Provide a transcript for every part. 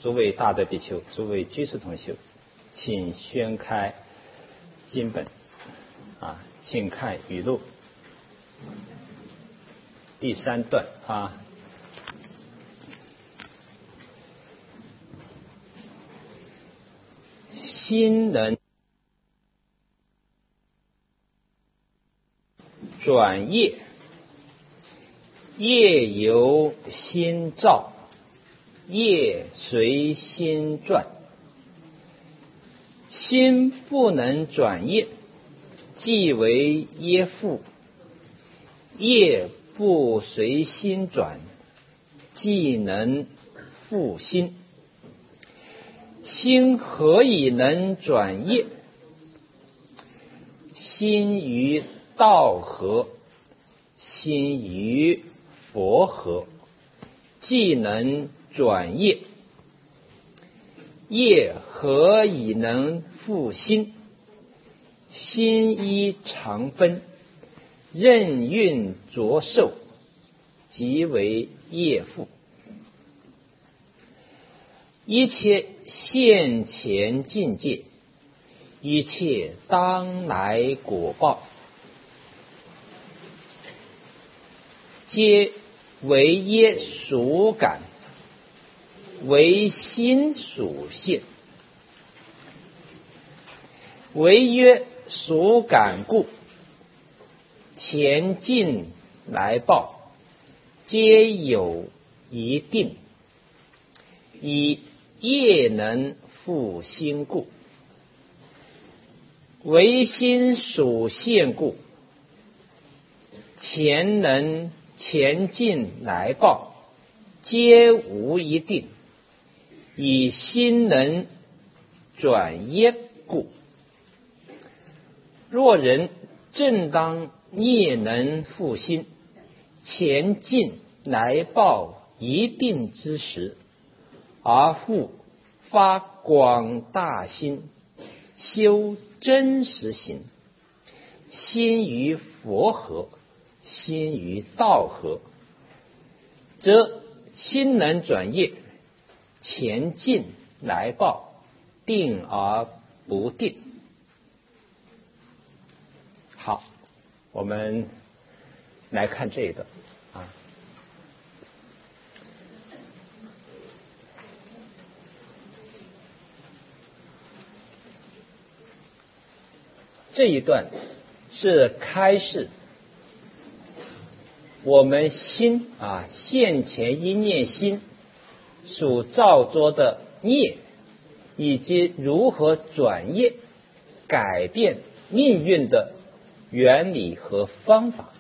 诸位大德比丘，诸位居士同修，请宣开经本请看语录第3段心能转业，业由心造，业随心转。心不能转业，即为业缚；业不随心转，即能缚心。心何以能转业？心与道合，心与佛合，即能转业。业何以能缚心？心依常分，任运着受，即为业缚。一切现前境界，一切当来果报，皆为业属感，为心属现。为业属感故，前进来报，皆有一定。以业能缚心故，为心属现故，前进来报，皆无一定。以心能转业故，若人正当业能缚心，前进来报一定之时，而复发广大心，修真实行，心与佛合，心与道合，则心能转业，前进来报，定而不定。好，我们来看这一段这一段是开示我们心现前一念心所造作的业，以及如何转业改变命运的原理和方法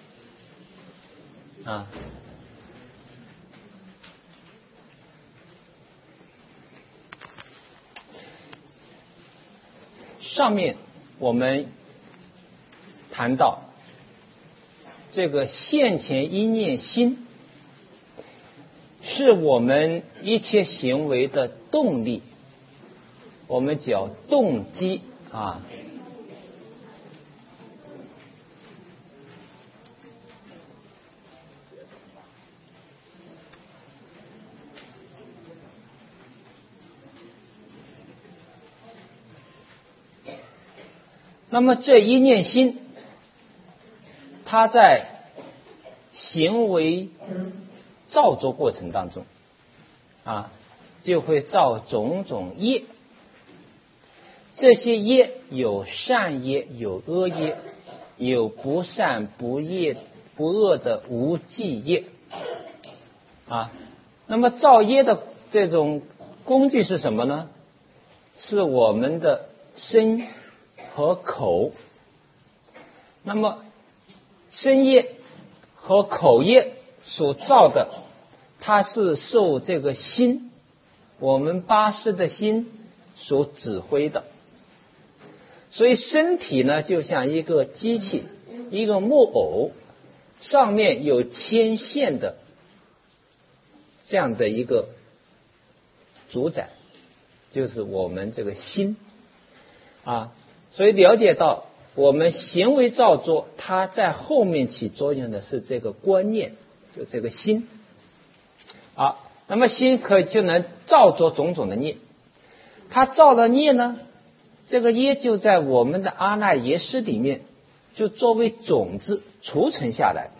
上面我们谈到这个现前一念心是我们一切行为的动力，我们叫动机那么这一念心，它在行为造作过程当中就会造种种业。这些业有善业，有恶业，有不善不恶的无记业那么造业的这种工具是什么呢？是我们的身和口。那么身业和口业所造的，它是受这个心，我们八识的心所指挥的。所以身体呢，就像一个机器，一个木偶，上面有牵线的这样的一个主宰，就是我们这个心所以了解到我们行为造作，它在后面起作用的是这个观念，就这个心那么心就能造作种种的业，它造了业呢，这个业就在我们的阿赖耶识里面就作为种子储存下来。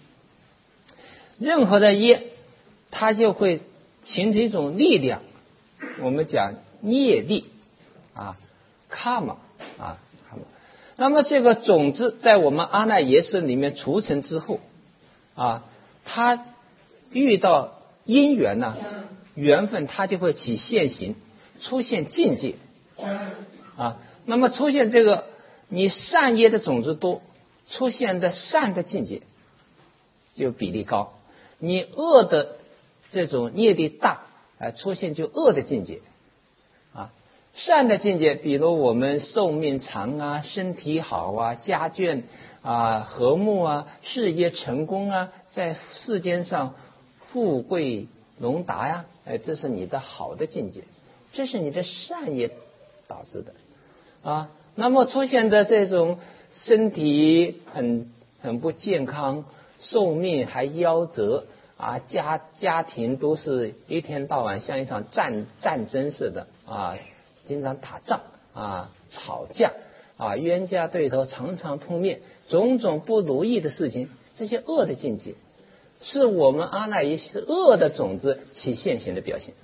任何的业它就会形成一种力量，我们讲业力karma 那么这个种子在我们阿赖耶识里面储存之后它遇到因缘缘分，它就会起现行，出现境界那么出现这个你善业的种子多，出现的善的境界就比例高，你恶的这种业力大出现就恶的境界善的境界，比如我们寿命长身体好家眷和睦事业成功在世间上富贵荣达这是你的好的境界，这是你的善业导致的那么出现的这种身体很不健康，寿命还夭折家庭都是一天到晚像一场战争似的经常打仗吵架冤家对头常常碰面，种种不如意的事情，这些恶的境界是我们阿赖耶识恶的种子起现行的表现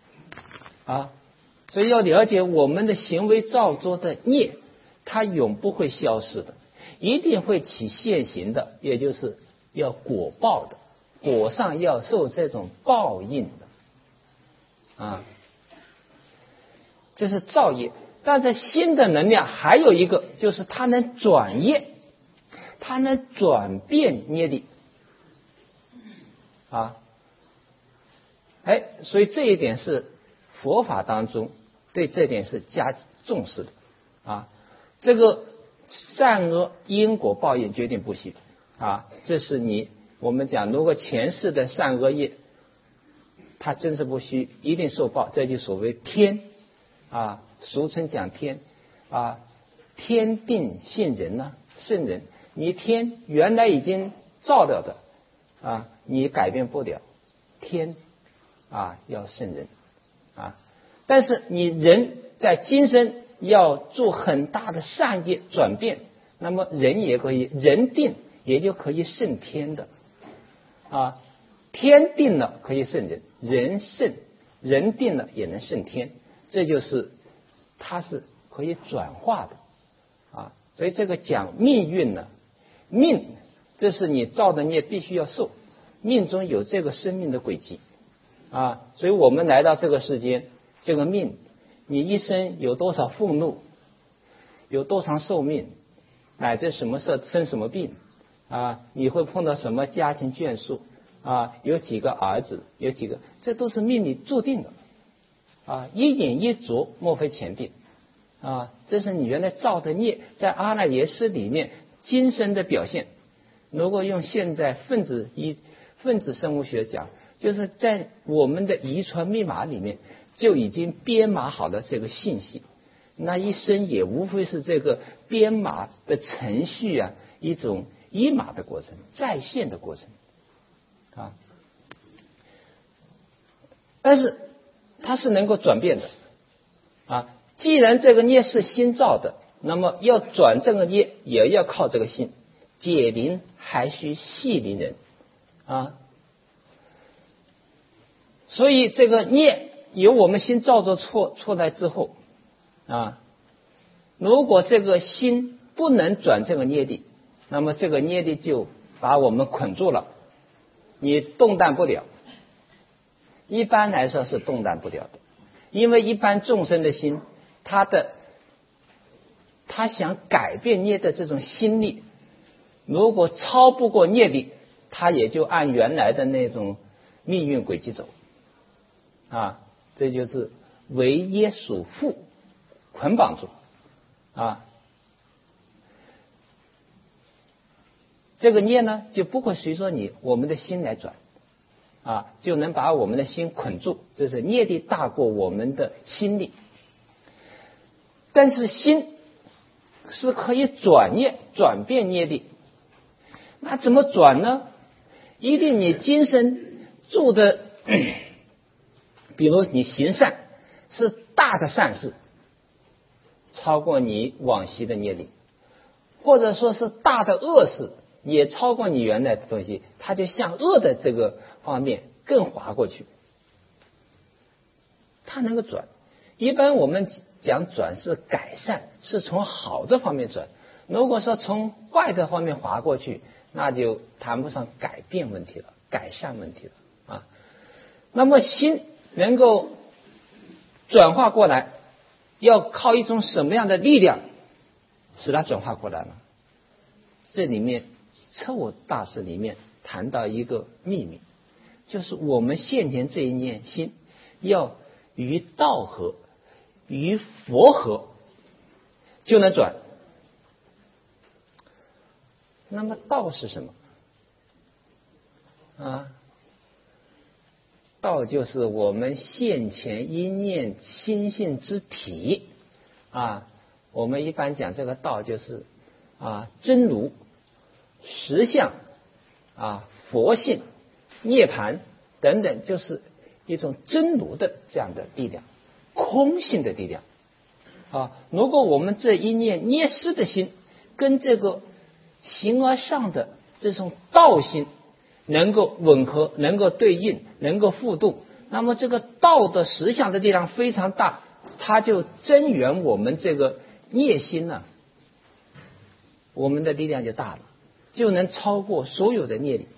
所以要了解我们的行为造作的业，它永不会消失的，一定会起现行的，也就是要果报的，果上要受这种报应的这是造业。但是心的能量还有一个，就是它能转业，它能转变业力所以这一点是佛法当中对这点是加重视的这个善恶因果报应决定不息这是我们讲，如果前世的善恶业它真是不虚，一定受报，这就所谓天俗称讲天天定性人圣人，你天原来已经造了的你改变不了，天要圣人但是你人在今生要做很大的善业转变，那么人也可以，人定也就可以胜天的天定了可以胜人，人胜人定了也能胜天，这就是它是可以转化的所以这个讲命运命这是你造的孽必须要受，命中有这个生命的轨迹所以我们来到这个世间，这个命你一生有多少愤怒，有多长寿命，乃至什么事生什么病你会碰到什么家庭眷属有几个儿子，有几个，这都是命里注定的一饮一啄莫非前定这是你原来造的孽，在阿赖耶识里面今生的表现。如果用现在分子生物学讲，就是在我们的遗传密码里面就已经编码好了这个信息，那一生也无非是这个编码的程序一种一码的过程，再现的过程但是它是能够转变的既然这个业是心造的，那么要转这个业也要靠这个心，解铃还须系铃人所以这个业由我们心造作出来之后如果这个心不能转这个业力，那么这个业力就把我们捆住了，你动弹不了。一般来说是动弹不了的，因为一般众生的心他想改变业的这种心力，如果超不过业力，他也就按原来的那种命运轨迹走这就是为业所缚，捆绑住这个业呢就不会随着我们的心来转就能把我们的心捆住，这是业力大过我们的心力。但是心是可以转变业力，那怎么转呢？一定你今生住的比如你行善是大的善事，超过你往昔的业力，或者说是大的恶事，也超过你原来的东西，它就向恶的这个方面更滑过去，它能够转。一般我们讲转是改善，是从好的方面转。如果说从坏的方面滑过去，那就谈不上改变问题了，改善问题了啊。那么心能够转化过来，要靠一种什么样的力量使它转化过来呢？这里面彻悟大师里面谈到一个秘密，就是我们现前这一念心要与道合，与佛合，就能转。那么道是什么啊？道就是我们现前一念心性之体啊。我们一般讲这个道就是真如、实相佛性、涅槃等等，就是一种真如的这样的力量，空性的力量如果我们这一念捏失的心跟这个形而上的这种道心能够吻合，能够对应，能够互动，那么这个道的实相的力量非常大，它就增援我们这个业心呢，我们的力量就大了，就能超过所有的业力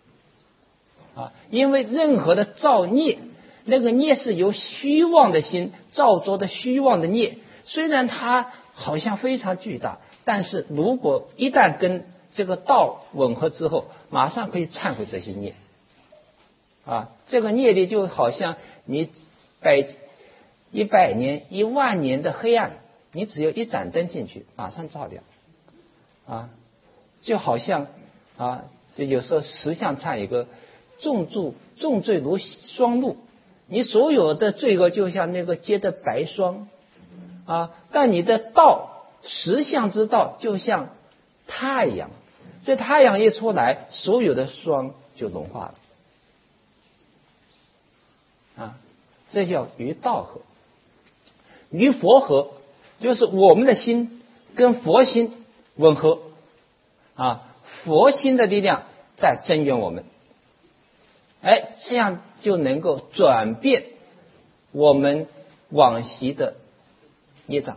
因为任何的造孽，那个孽是由虚妄的心造作的虚妄的孽，虽然它好像非常巨大，但是如果一旦跟这个道吻合之后，马上可以忏悔这些孽这个业力就好像你100年10000年的黑暗，你只有一盏灯进去，马上照掉就好像就有时候十相忏有个重罪如霜露，你所有的罪恶就像那个结的白霜但你的道实相之道就像太阳，这太阳一出来，所有的霜就融化了这叫与道合。与佛合就是我们的心跟佛心吻合佛心的力量在增援我们，这样就能够转变我们往昔的业障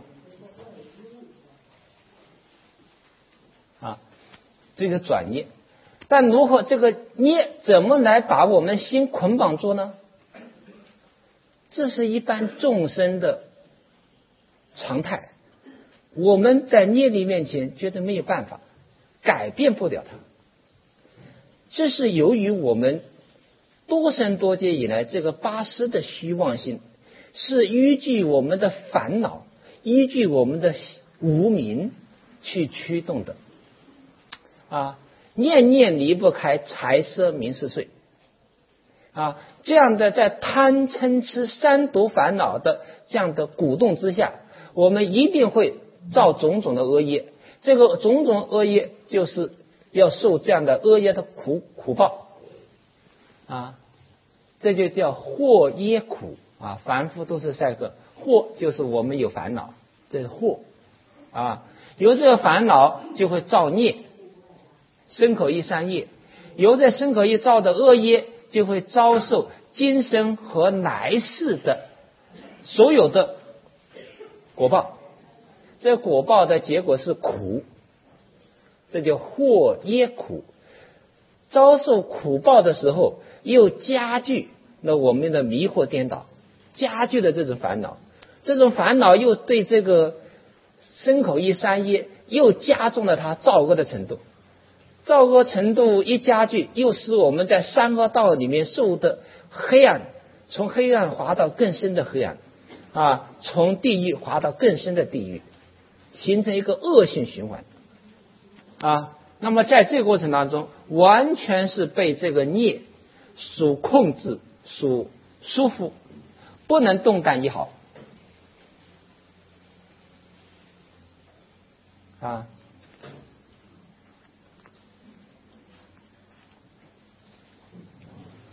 这个转业。但如何这个业怎么来把我们心捆绑住呢？这是一般众生的常态，我们在业力面前觉得没有办法，改变不了它。这是由于我们多生多劫以来这个八识的虚妄性，是依据我们的烦恼，依据我们的无明去驱动的念念离不开财色名食睡这样的在贪嗔痴三毒烦恼的这样的鼓动之下，我们一定会造种种的恶业，这个种种恶业就是要受这样的恶业的苦报这就叫祸业苦凡夫都是这个祸，就是我们有烦恼，这是祸由这个烦恼就会造孽，身口意三业，由这身口意造的恶业就会遭受今生和来世的所有的果报，这果报的结果是苦，这叫祸业苦。遭受苦报的时候，又加剧了我们的迷惑颠倒，加剧了这种烦恼，这种烦恼又对这个身口意三业又加重了它造恶的程度，造恶程度一加剧，又使我们在三恶道里面受的黑暗，从黑暗滑到更深的黑暗从地狱滑到更深的地狱，形成一个恶性循环那么在这个过程当中，完全是被这个孽所控制、所束缚，不能动弹一毫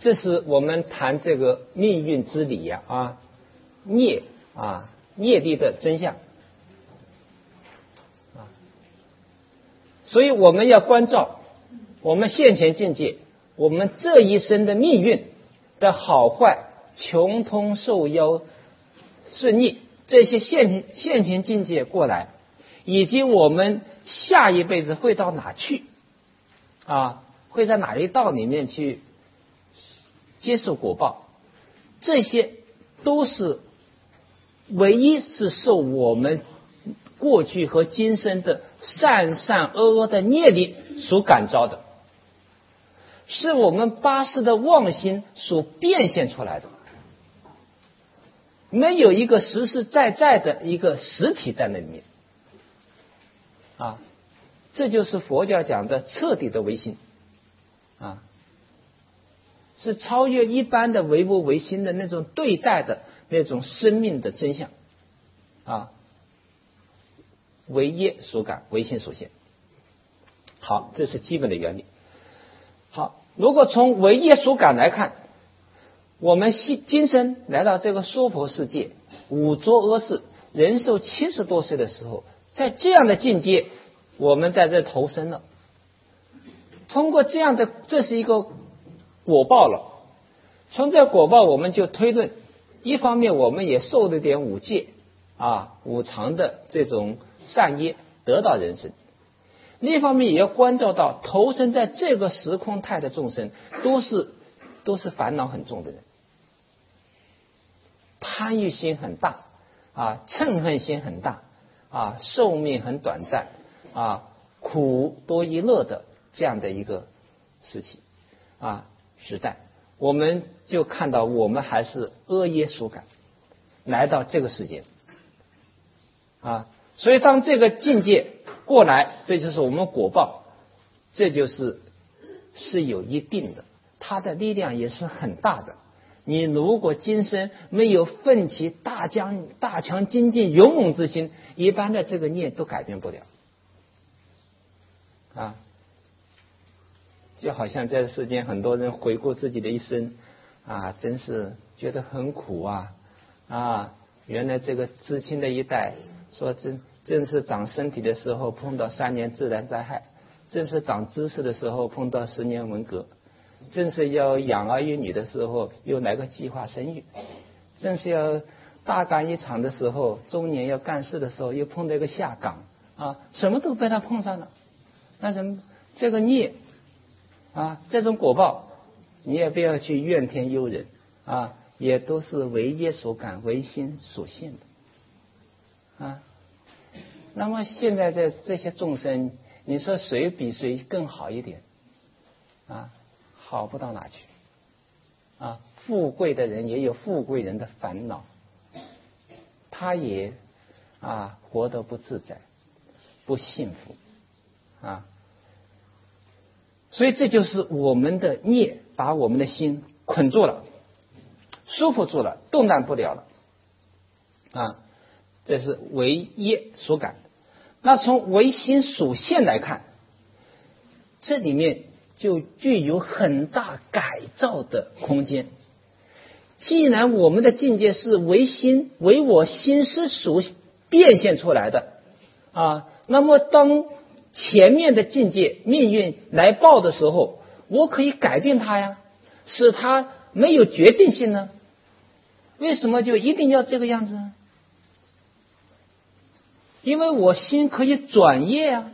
这是我们谈这个命运之理孽业力的真相所以我们要关照我们现前境界，我们这一生的命运的好坏、穷通受忧、顺逆，这些现前境界过来，以及我们下一辈子会到哪去会在哪一道里面去接受果报，这些都是唯一是受我们过去和今生的善善恶恶的业力所感召的，是我们八识的妄心所变现出来的，没有一个实实在在的一个实体在那里面这就是佛教讲的彻底的唯心是超越一般的唯物唯心的那种对待的那种生命的真相唯业所感，唯心所现。好，这是基本的原理。好，如果从唯业所感来看，我们今生来到这个娑婆世界，五浊恶世，人寿70多岁的时候，在这样的境界，我们在这投生了。通过这样的，这是一个果报了。从这果报，我们就推论，一方面我们也受了点五戒五常的这种善业，得到人生；另一方面也要关照到投生在这个时空态的众生，都是烦恼很重的人，贪欲心很大嗔恨心很大寿命很短暂苦多于乐的这样的一个时代，我们就看到我们还是恶业所感来到这个世界所以当这个境界过来，这就是我们果报，这是有一定的，它的力量也是很大的。你如果今生没有奋起大强精进勇猛之心，一般的这个念都改变不了就好像在世间很多人回顾自己的一生真是觉得很苦原来这个知青的一代说正是长身体的时候碰到3年自然灾害，正是长知识的时候碰到10年文革，正是要养儿育女的时候又来个计划生育，正是要大干一场的时候，中年要干事的时候又碰到一个下岗什么都被他碰上了。那什么这个孽这种果报，你也不要去怨天尤人也都是唯业所感，唯心所现的那么现在的这些众生，你说谁比谁更好一点好不到哪去富贵的人也有富贵人的烦恼，他也活得不自在不幸福所以这就是我们的孽把我们的心捆住了，束缚住了，动弹不了了这是唯业所感。那从唯心所现来看，这里面就具有很大改造的空间。既然我们的境界是唯心唯我心思所变现出来的那么当前面的境界命运来报的时候，我可以改变它呀，使它没有决定性呢？为什么就一定要这个样子呢？因为我心可以转业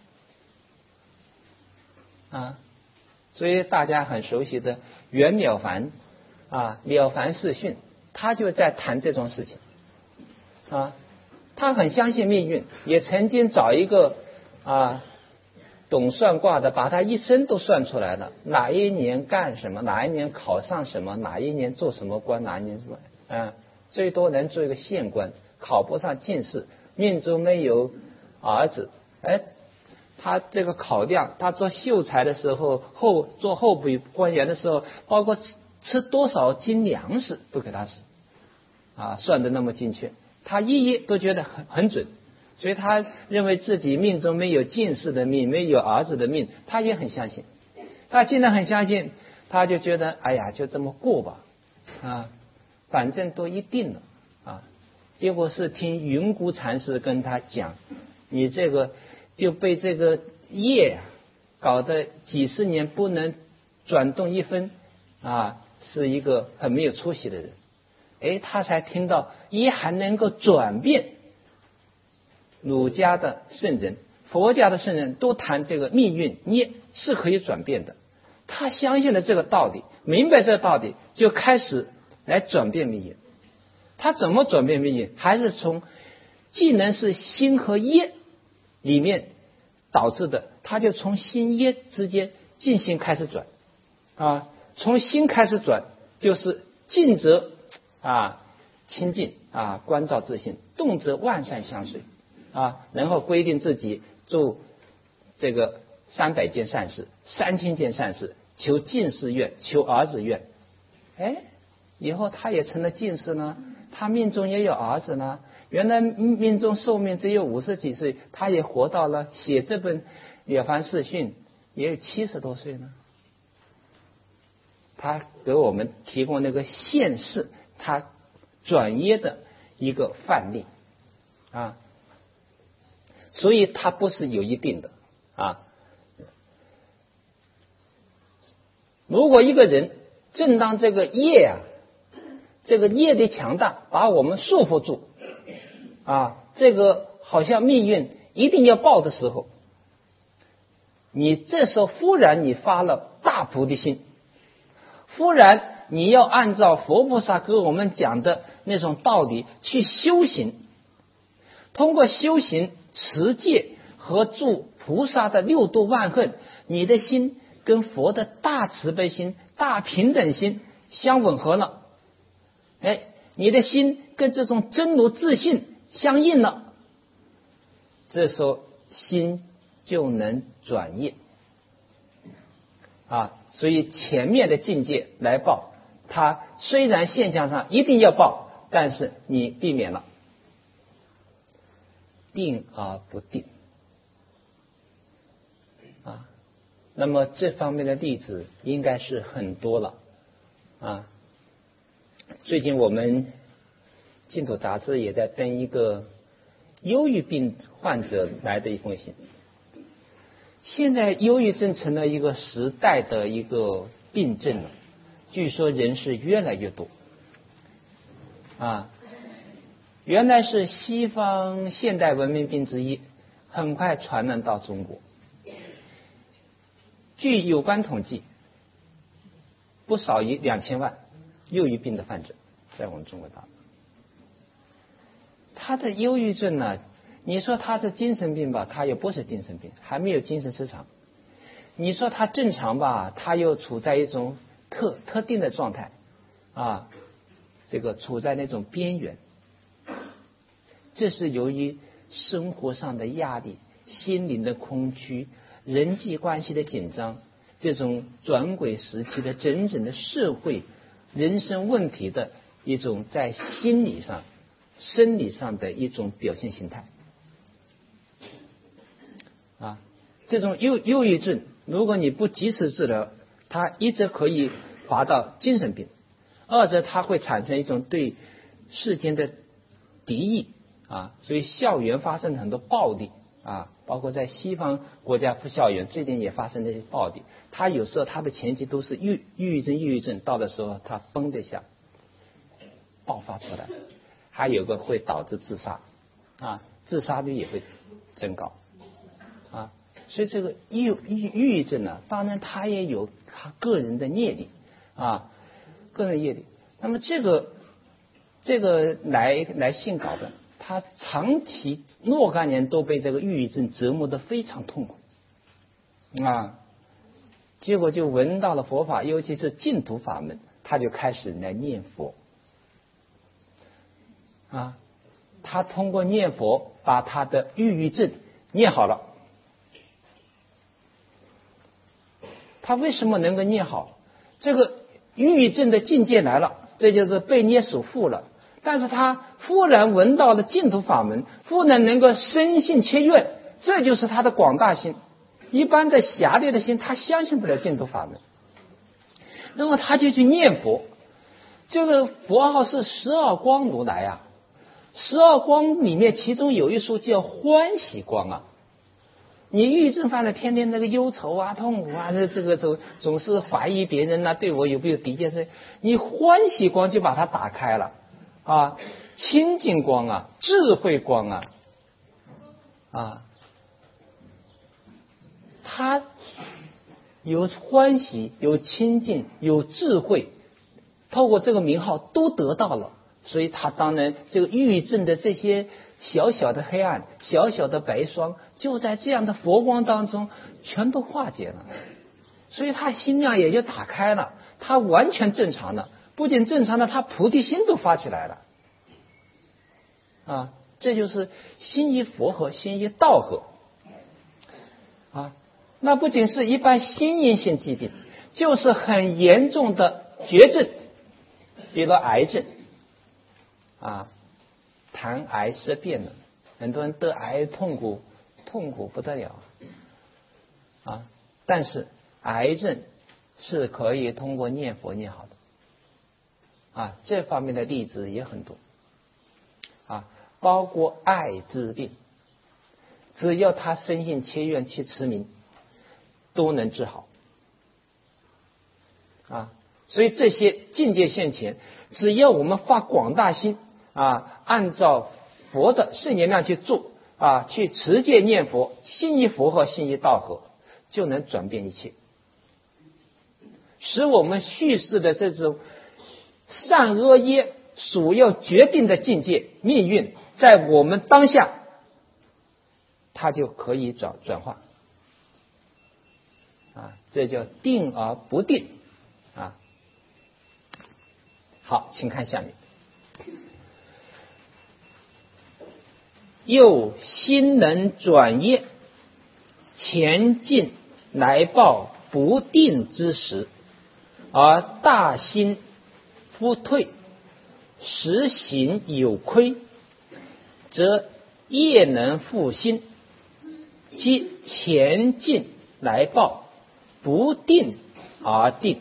所以大家很熟悉的袁了凡了凡四训，他就在谈这种事情他很相信命运，也曾经找一个懂算卦的，把他一生都算出来了，哪一年干什么，哪一年考上什么，哪一年做什么官，哪一年什么最多能做一个县官，考不上进士，命中没有儿子他这个考量，他做秀才的时候做候补官员的时候，包括吃多少斤粮食都给他算得那么精确，他一都觉得很准，所以他认为自己命中没有进士的命，没有儿子的命，他也很相信。他既然很相信， 他就觉得哎呀就这么过吧啊，反正都一定了啊。结果是听云谷禅师跟他讲，你这个就被这个业搞得几十年不能转动一分啊，是一个很没有出息的人。哎，他才听到业还能够转变。儒家的圣人、佛家的圣人都谈这个命运业是可以转变的，他相信了这个道理，明白这个道理，就开始来转变命运。他怎么转变命运？还是从既能是心和业里面导致的，他就从心业之间进行开始转啊，从心开始转，就是静则清净啊，关照自性；动则万善相随啊，然后规定自己做这个300件善事、3000件善事，求进士愿，求儿子愿。哎，以后他也成了进士呢，他命中也有儿子呢。原来命中寿命只有50几岁，他也活到了写这本《了凡四训》也有70多岁呢。他给我们提供那个现世他转业的一个范例啊，所以它不是有一定的啊。如果一个人正当这个业这个业的强大把我们束缚住啊，这个好像命运一定要报的时候，你这时候忽然你发了大菩提心，忽然你要按照佛菩萨给我们讲的那种道理去修行，通过修行持戒和助菩萨的6度万恨，你的心跟佛的大慈悲心、大平等心相吻合了，哎，你的心跟这种真如自信相应了，这时候心就能转业啊。所以前面的境界来报，它虽然现象上一定要报，但是你避免了定而不定啊。那么这方面的例子应该是很多了啊。最近我们净土杂志也在登一个忧郁病患者来的一封信。现在忧郁症成了一个时代的一个病症了，据说人是越来越多啊。原来是西方现代文明病之一，很快传染到中国。据有关统计，不少于2000万忧郁病的患者在我们中国大陆。他的忧郁症呢，你说他是精神病吧，他又不是精神病，还没有精神失常。你说他正常吧，他又处在一种特定的状态啊，这个处在那种边缘。这是由于生活上的压力、心灵的空虚、人际关系的紧张，这种转轨时期的整整的社会人生问题的一种在心理上、生理上的一种表现形态啊。这种忧郁症，如果你不及时治疗，它一则可以滑到精神病，二则它会产生一种对世间的敌意啊。所以校园发生很多暴力啊，包括在西方国家校园最近也发生这些暴力。他有时候他的前期都是抑郁症，到的时候他嘣的一下爆发出来，还有个会导致自杀啊，自杀率也会增高啊。所以这个抑郁症呢，当然他也有他个人的业力啊，个人业力。那么这个来信稿的，他长期若干年都被这个抑郁症折磨得非常痛苦啊，结果就闻到了佛法，尤其是净土法门，他就开始来念佛啊。他通过念佛把他的抑郁症念好了。他为什么能够念好？这个抑郁症的境界来了，这就是被捏手缚了。但是他忽然闻到了净土法门，忽然能够深信切愿，这就是他的广大心。一般的狭劣的心，他相信不了净土法门。 然后他就去念佛。这个佛号是12光如来啊，12光里面其中有一束叫欢喜光啊。你抑郁症犯了，天天那个忧愁啊、痛苦啊，这个总是怀疑别人啊，对我有没有敌见？你欢喜光就把它打开了啊，清净光啊，智慧光啊，它有欢喜、有清净、有智慧，透过这个名号都得到了，所以他当然这个抑郁症的这些小小的黑暗、小小的白霜，就在这样的佛光当中全都化解了，所以他心量也就打开了，他完全正常了，不仅正常了，他菩提心都发起来了啊！这就是心依佛和心依道和啊。那不仅是一般心因性疾病，就是很严重的绝症，比如癌症啊，痰癌色变了，很多人得癌痛苦不得了啊。但是癌症是可以通过念佛念好的啊，这方面的例子也很多啊，包括艾滋病，只要他深信切愿去持名，都能治好啊。所以这些境界现前，只要我们发广大心啊，按照佛的圣言量去做啊，去持戒念佛，心依佛和心依道和，就能转变一切，使我们叙事的这种善恶业所要决定的境界命运，在我们当下它就可以转化啊，这叫定而不定啊。好，请看下面。又心能转业，前进来报不定之时，而大心复退，实行有亏，则业能复兴，即前进来报不定而定。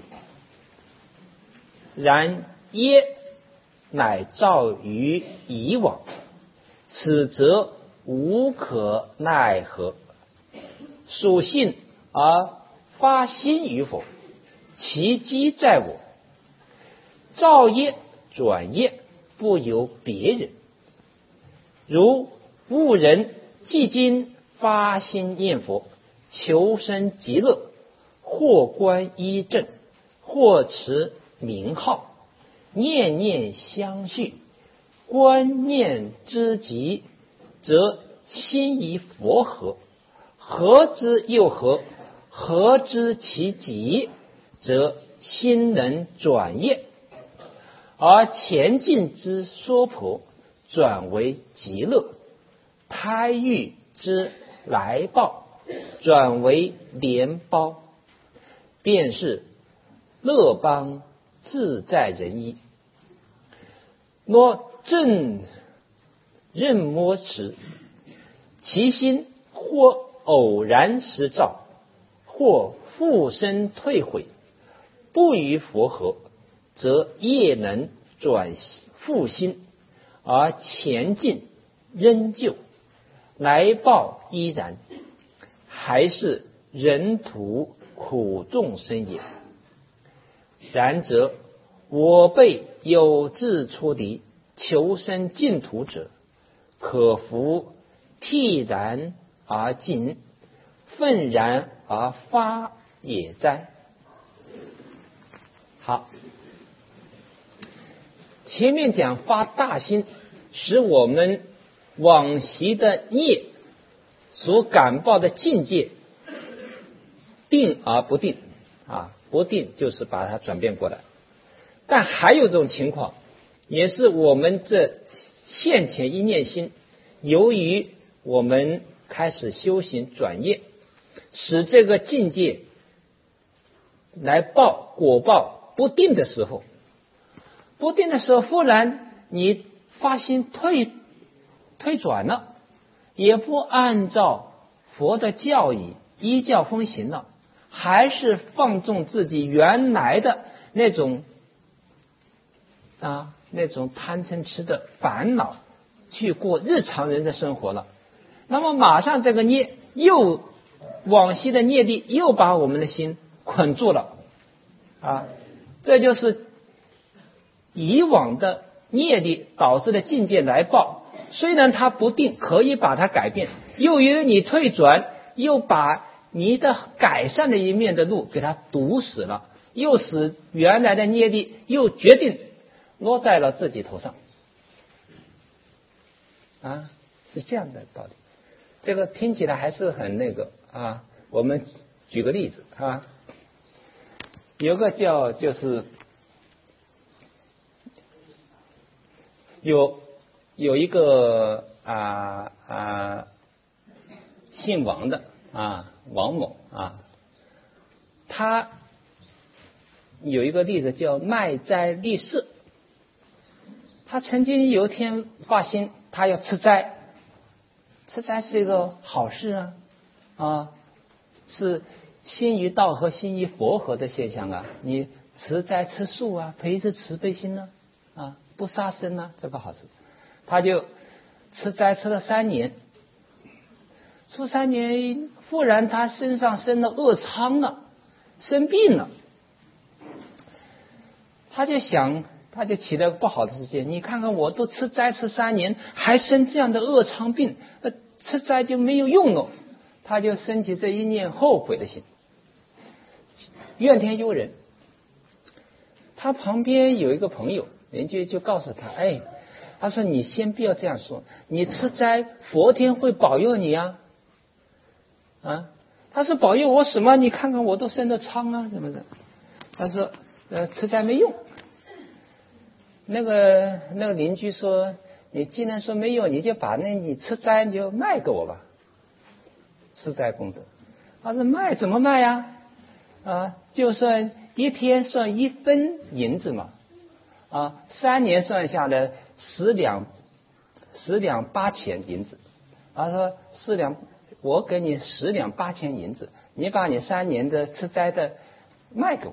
然业乃造于以往，此则无可奈何。属性而发心与否，其机在我。造业转业不由别人。如悟人既今发心念佛，求生极乐，或观一正，或持名号，念念相续，观念之极，则心依佛和，和之又和，和之其极，则心能转业，而前进之娑婆转为极乐，胎育之来报转为莲包，便是乐邦自在人意。若正任摸持，其心或偶然失照，或复生退悔，不于佛和，则业能转复心，而前进仍旧，来报依然，还是人途苦众生也。然则我辈有志出离，求生净土者，可夫惕然而进，愤然而发也哉。好，前面讲发大心，使我们往昔的业所感报的境界定而不定啊，不定就是把它转变过来。但还有这种情况，也是我们这现前一念心，由于我们开始修行转业，使这个境界来报果报不定的时候，忽然你发心退转了，也不按照佛的教义依教奉行了，还是放纵自己原来的那种贪嗔痴的烦恼去过日常人的生活了，那么马上这个孽又往昔的业力又把我们的心捆住了啊，这就是以往的业力导致的境界来报，虽然它不定，可以把它改变，由于你退转，又把你的改善的一面的路给它堵死了，又使原来的业力又决定落在了自己头上啊，是这样的道理。这个听起来还是很那个啊。我们举个例子啊，有个就是有一个姓王的王某啊，他有一个例子叫卖斋立誓。他曾经有一天发心，他要吃斋，吃斋是一个好事是心于道和心于佛和的现象啊。你吃斋吃素啊，培植慈悲心不杀生这个好事。他就吃斋吃了3年，吃3年，忽然他身上生了恶疮了，生病了。他就想，他就起了不好的事情，你看看我都吃斋吃3年，还生这样的恶疮病，吃斋就没有用了。他就升起这一念后悔的心，怨天尤人。他旁边有一个朋友邻居就告诉他，他说你先不要这样说，你吃斋佛天会保佑你他说保佑我什么？你看看我都生了疮什么的。他说吃斋没用。那个邻居说，你既然说没用，你就把你吃斋你就卖给我吧，吃斋功德。他说卖怎么卖呀？就算一天算1分银子嘛，3年算下来10两8钱银子。他说4两，我给你10两8钱银子，你把你3年的吃斋的卖给我。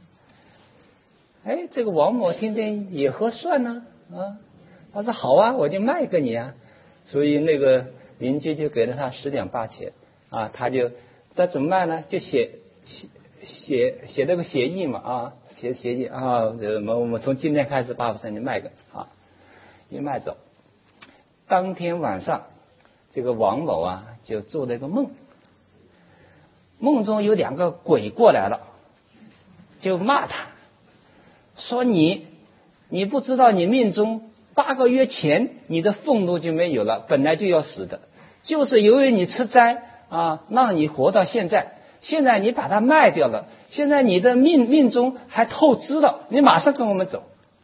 这个王某听听也合算他说好啊，我就卖给你所以那个邻居就给了他10两8钱他怎么卖呢？就写那个协议嘛写协议我们从今天开始把我3年卖给一卖走。当天晚上，这个王某就做了一个梦，梦中有2个鬼过来了，就骂他说你不知道你命中8个月前你的俸禄就没有了，本来就要死的，就是由于你吃斋让你活到现在你把它卖掉了，现在你的命中还透支了，你马上跟我们走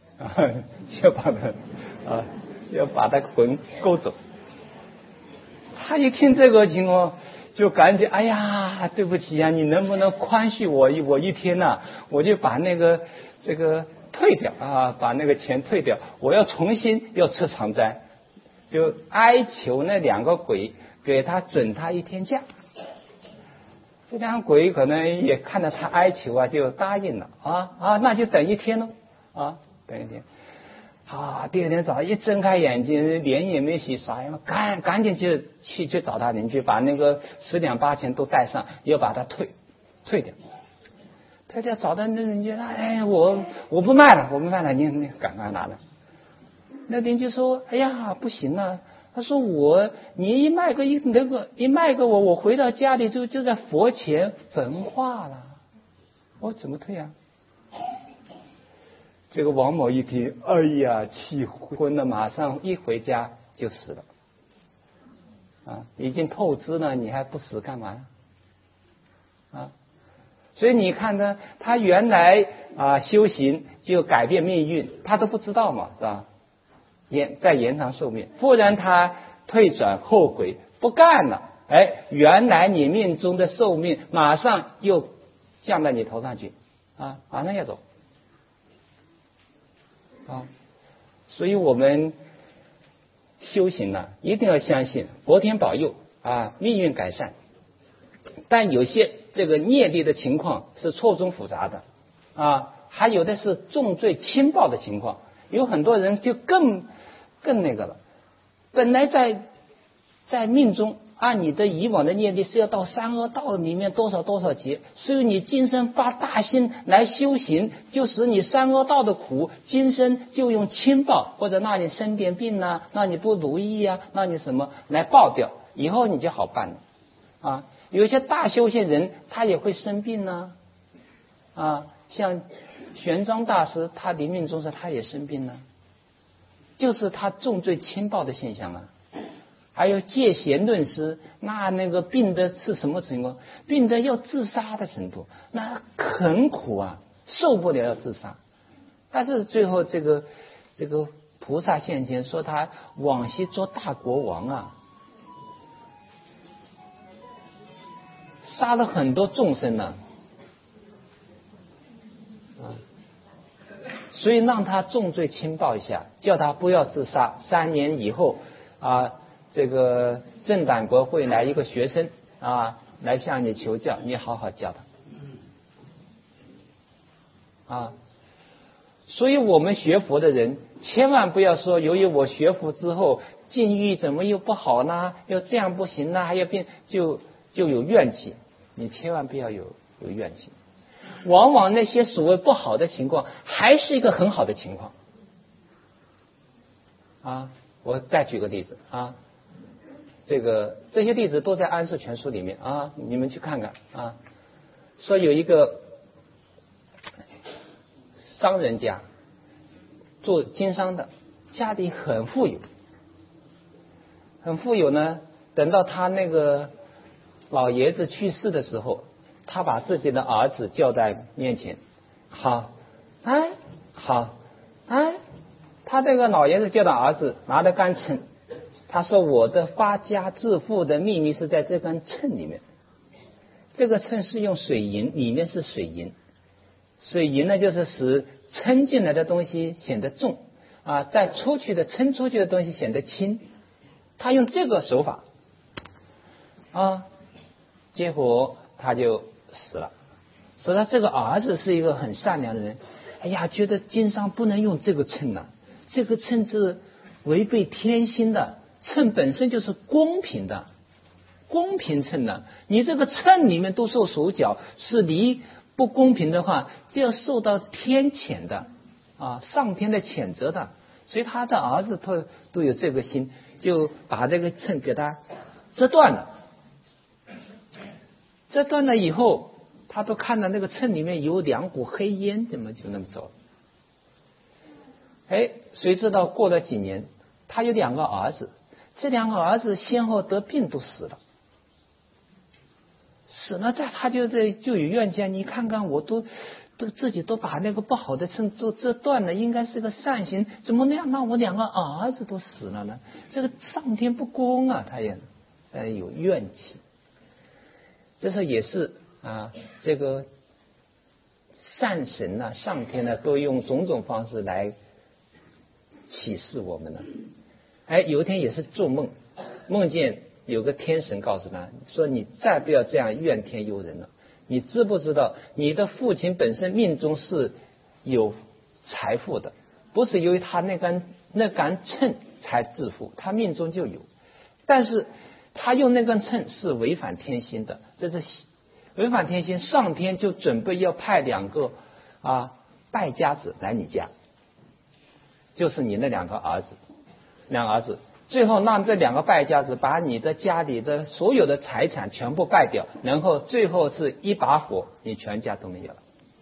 要把他魂勾走。他一听这个情况就赶紧对不起你能不能宽恕我一天我就把这个退掉把那个钱退掉，我要重新要吃长斋，就哀求那2个鬼给他准他1天假。这2个鬼可能也看到他哀求就答应了那就等1天喽等1天。第2天早上一睁开眼睛，脸也没洗刷赶紧就去找他邻居，把那个10两8钱都带上，要把它退掉。他就找到那邻居，我不卖了，你赶快拿来。那邻居说不行他说你一卖给我回到家里就在佛前焚化了，我怎么退这个王某一听气昏了，马上一回家就死了已经透支了，你还不死干嘛所以你看呢，他原来修行就改变命运，他都不知道嘛，是吧？在延长寿命，忽然他退转后悔不干了，原来你命中的寿命马上又降到你头上去马上要走所以我们修行一定要相信佛天保佑命运改善。但有些这个业力的情况是错综复杂的还有的是重罪轻报的情况，有很多人就更那个了。本来在命中按你的以往的念力是要到三恶道里面多少劫，所以你今生发大心来修行，就使你三恶道的苦今生就用轻报，或者让你生点病啊，让你不如意啊，让你什么来报掉，以后你就好办了啊。有些大修行人他也会生病呢啊，像玄奘大师他临命终时他也生病了，就是他重罪轻报的现象啊。还有戒贤论师，那个病的是什么情况？病的要自杀的程度，那很苦啊，受不了要自杀。但是最后这个菩萨现前说他往昔做大国王啊，杀了很多众生呢所以让他重罪轻报一下，叫他不要自杀。3年以后啊，这个正胆国会来一个学生啊，来向你求教，你好好教他啊。所以我们学佛的人千万不要说，由于我学佛之后境遇怎么又不好呢，又这样不行呢，还要变就有怨气。你千万不要有怨气。往往那些所谓不好的情况还是一个很好的情况啊。我再举个例子啊，这些例子都在《安世全书》里面啊，你们去看看啊。说有一个商人家做经商的，家里很富有呢。等到他那个老爷子去世的时候，他把自己的儿子叫在面前，好，他这个老爷子叫的儿子拿着杆秤，他说我的发家致富的秘密是在这根秤里面。这个秤是用水银，里面是水银，水银呢就是使称进来的东西显得重啊，再称出去的东西显得轻。他用这个手法啊，结果他就死了。所以他这个儿子是一个很善良的人，哎呀，觉得经商不能用这个秤啊，这个秤是违背天心的，秤本身就是公平的，公平秤的，你这个秤里面都受手脚，是离不公平的话，就要受到天谴的啊，上天的谴责的。所以他的儿子都有这个心，就把这个秤给他折断了。折断了以后，他都看到那个秤里面有2股黑烟，怎么就那么走？谁知道过了几年，他有2个儿子，这2个儿子先后得病都死了。他就有怨气，你看看我都自己都把那个不好的秤都折断了，应该是个善行，怎么那样让我2个儿子都死了呢？这个上天不公啊！他也有怨气。这是也是啊，这个善神啊，上天呢都用种种方式来启示我们了。有一天也是做梦，梦见有个天神告诉他说，你再不要这样怨天尤人了。你知不知道你的父亲本身命中是有财富的，不是由于他那杆秤才致富，他命中就有，但是他用那根秤是违反天心的，这是违反天心。上天就准备要派2个败家子来你家，就是你那2个儿子，最后让这2个败家子把你的家里的所有的财产全部败掉，然后最后是一把火，你全家都没有了。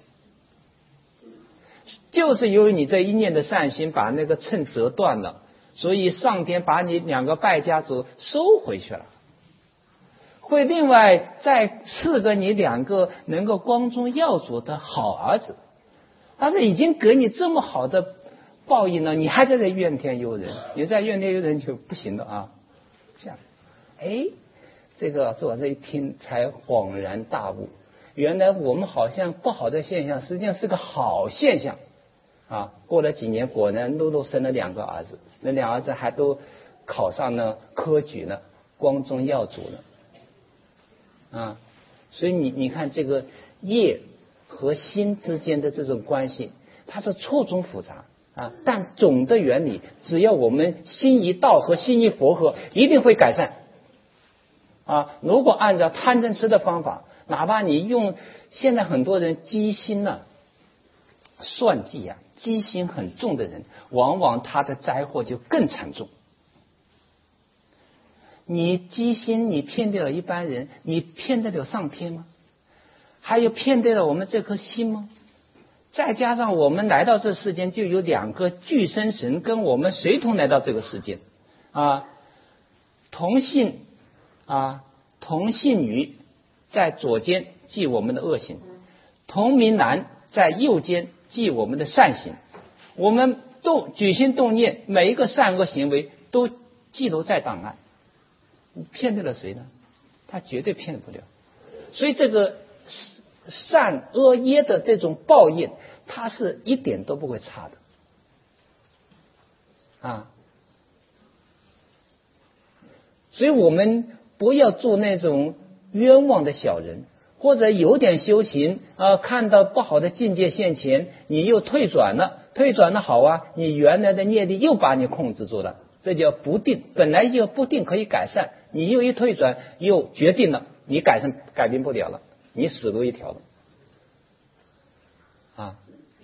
就是由于你这一念的善心把那个秤折断了，所以上天把你2个败家族收回去了，会另外再赐给你2个能够光宗耀祖的好儿子。但是已经给你这么好的报应了，你还在这怨天尤人，你在怨天尤人就不行了啊！这样，这个我这一听才恍然大悟，原来我们好像不好的现象，实际上是个好现象啊！过了几年，果然陆陆生了2个儿子，那2儿子还都考上了科举了，光宗耀祖了啊！所以你看这个业和心之间的这种关系，它是错综复杂啊，但总的原理，只要我们心一道和心一佛合，一定会改善啊。如果按照贪嗔痴的方法，哪怕你用现在很多人机心呢、算计啊，机心很重的人，往往他的灾祸就更惨重。你机心，你骗对了一般人，你骗得了上天吗？还有骗对了我们这颗心吗？再加上我们来到这世间，就有两个具身神跟我们随同来到这个世间啊，同姓女在左肩记我们的恶行，同名男在右肩记我们的善行。我们都举心动念，每一个善恶行为都记录在档案。你骗对了谁呢？他绝对骗不了。所以这个善恶业的这种报应，它是一点都不会差的啊。所以我们不要做那种冤枉的小人，或者有点修行看到不好的境界现前，你又退转了好啊，你原来的业力又把你控制住了，这叫不定，本来就不定可以改善，你又一退转，又决定了你改变不了了，你死路一条了啊。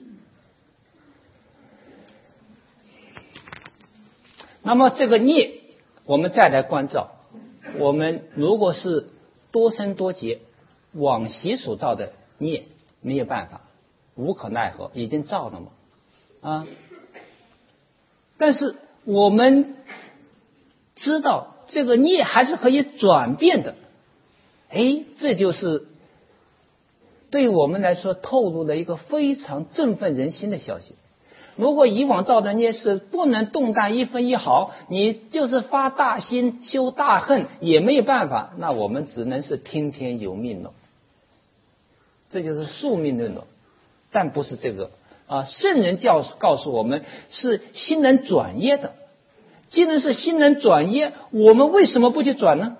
那么这个孽，我们再来关照，我们如果是多生多劫往昔所造的孽，没有办法，无可奈何，已经造了嘛啊。但是我们知道这个孽还是可以转变的，这就是对我们来说透露了一个非常振奋人心的消息。如果以往造的孽是不能动弹一分一毫，你就是发大心修大恨也没有办法，那我们只能是听天由命了，这就是宿命论了。但不是这个圣人告诉我们是心能转业的。既然是心能转业，我们为什么不去转呢？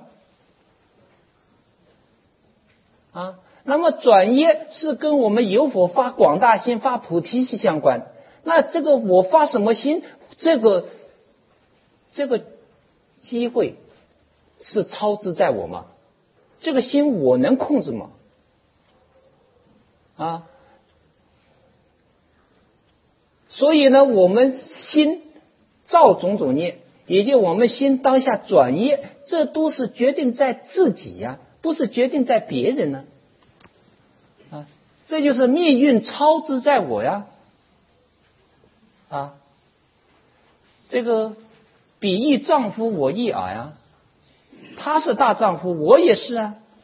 那么转业是跟我们有否发广大心、发菩提心相关。那这个我发什么心，这个机会是操之在我吗？这个心我能控制吗？所以呢，我们心造种种业，也就我们心当下转业，这都是决定在自己呀，不是决定在别人呢。这就是命运操之在我呀。这个彼亦丈夫我亦尔呀，他是大丈夫，我也是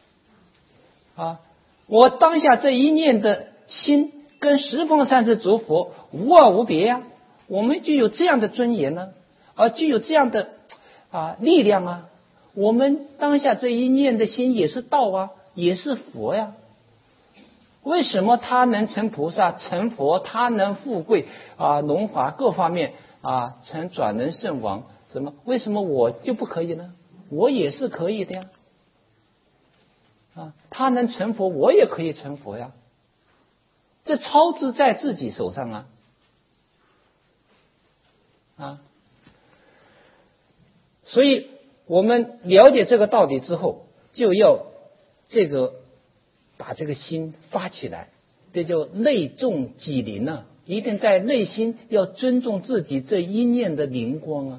我当下这一念的心跟十方三世诸佛无二无别呀，我们具有这样的尊严呢，具有这样的力量我们当下这一念的心也是道也是佛呀。为什么他能成菩萨成佛，他能富贵荣华各方面成转轮圣王，为什么我就不可以呢？我也是可以的呀。他能成佛，我也可以成佛呀。这操之在自己手上所以我们了解这个道理之后，就要把这个心发起来，这就内重己灵一定在内心要尊重自己这一念的灵光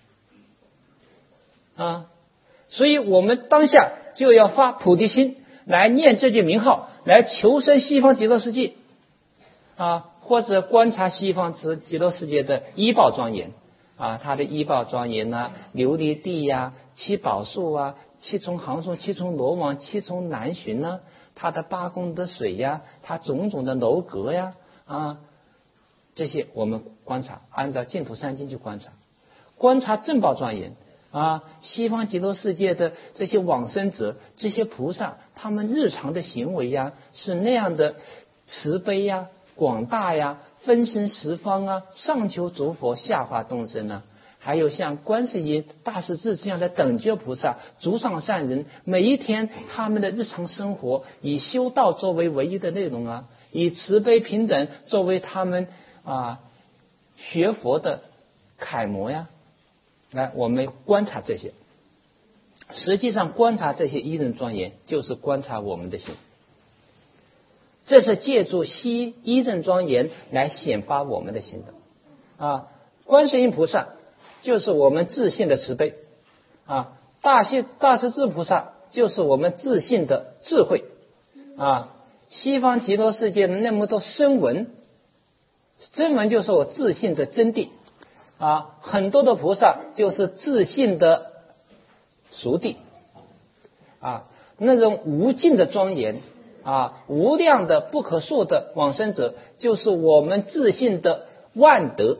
所以我们当下就要发菩提心，来念这句名号，来求生西方极乐世界或者观察西方极乐世界的医报庄严它的医报庄严琉璃地七宝树七重行树、七重罗网、七重南巡它的八功德水它种种的楼阁这些我们观察，按照净土三经去观察正报庄严西方极乐世界的这些往生者，这些菩萨，他们日常的行为是那样的慈悲广大分身十方上求诸佛，下化众生还有像观世音、大势至这样的等觉菩萨、诸上善人，每一天他们的日常生活以修道作为唯一的内容以慈悲平等作为他们学佛的楷模呀。来，我们观察这些，实际上观察这些一人庄严，就是观察我们的心。这是借助一人庄严来显发我们的心的观世音菩萨就是我们自信的慈悲大势至菩萨就是我们自信的智慧西方极乐世界的那么多声闻，声闻就是我自信的真谛很多的菩萨就是自信的熟谛那种无尽的庄严无量的不可数的往生者，就是我们自信的万德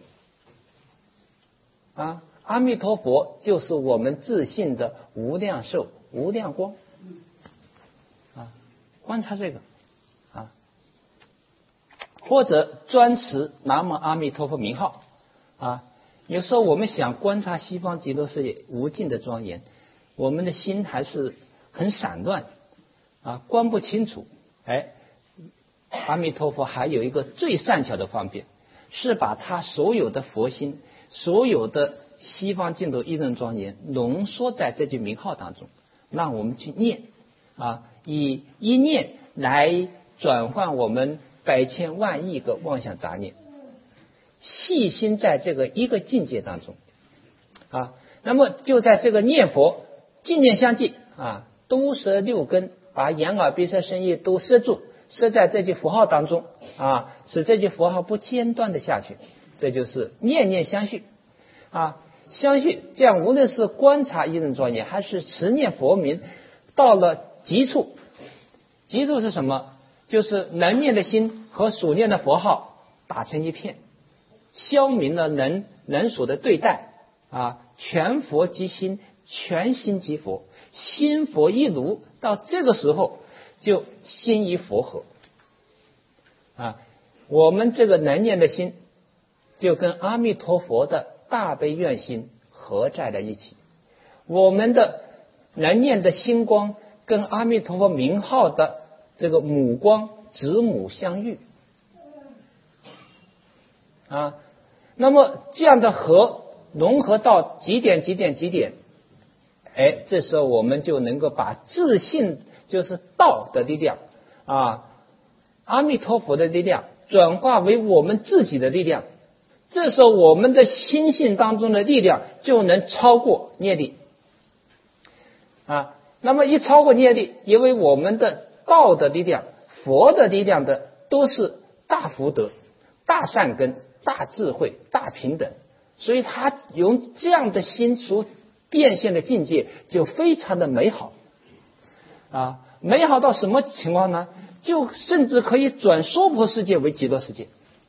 阿弥陀佛就是我们自信的无量寿、无量光观察这个或者专持南无阿弥陀佛名号有时候我们想观察西方极乐世界无尽的庄严，我们的心还是很散乱观不清楚。阿弥陀佛还有一个最善巧的方便，是把他所有的佛心，所有的西方净土一人庄严浓缩在这句名号当中，让我们去念以一念来转换我们百千万亿个妄想杂念，细心在这个一个境界当中那么就在这个念佛净念相继都摄六根，把眼耳鼻舌身意都摄住，摄在这句符号当中使这句符号不间断的下去，这就是念念相续相续。这样无论是观察一人庄严还是持念佛名，到了极处，极处是什么？就是能念的心和所念的佛号打成一片，消明了人所的对待全佛即心，全心即佛，心佛一如。到这个时候就心与佛合我们这个能念的心就跟阿弥陀佛的大悲愿心合在了一起，我们的能念的心光跟阿弥陀佛名号的这个母光子母相遇那么这样的融合到几点这时候我们就能够把自信就是道的力量阿弥陀佛的力量转化为我们自己的力量，这时候我们的心性当中的力量就能超过业力那么一超过业力，因为我们的道的力量、佛的力量的都是大福德、大善根、大智慧、大平等，所以他用这样的心所变现的境界就非常的美好美好到什么情况呢？就甚至可以转娑婆世界为极乐世界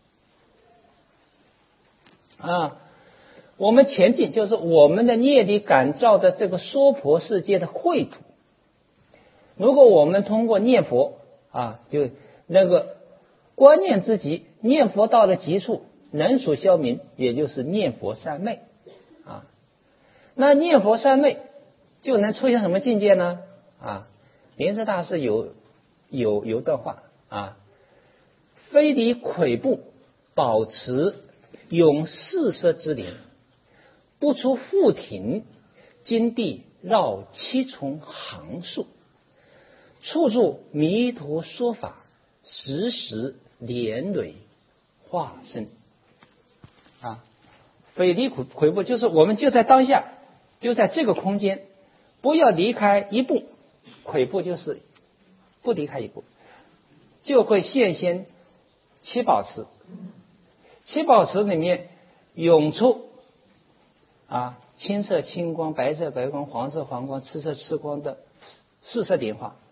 我们前进就是我们的业力感召的这个娑婆世界的秽土。如果我们通过念佛就那个观念之极，念佛到了极处，能所消明，也就是念佛三昧那念佛三昧就能出现什么境界呢莲池大师有段话非离跬步，保持永四摄之灵，不出复庭，经地绕七重行数，处处弥陀说法，时时连累化身非离跬步就是我们就在当下，就在这个空间，不要离开一步，跬步就是不离开一步，就会现现七宝池。七宝池里面涌出青色青光、白色白光、黄色黄光、赤色赤光的四色莲花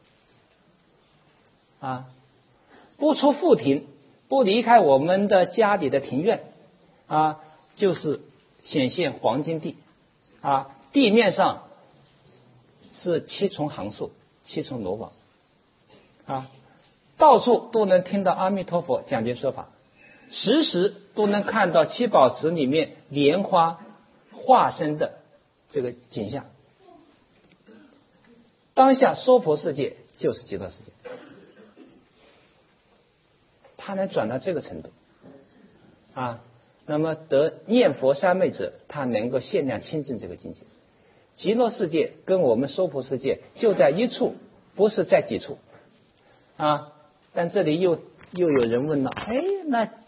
不出复庭，不离开我们的家里的庭院就是显现黄金地地面上是七重行树、七重罗网到处都能听到阿弥陀佛讲经说法，时时都能看到七宝池里面莲花化身的这个景象。当下娑婆世界就是极乐世界他能转到这个程度啊。那么得念佛三昧者，他能够限量亲证这个境界。极乐世界跟我们娑婆世界就在一处，不是在几处啊。但这里又有人问了，那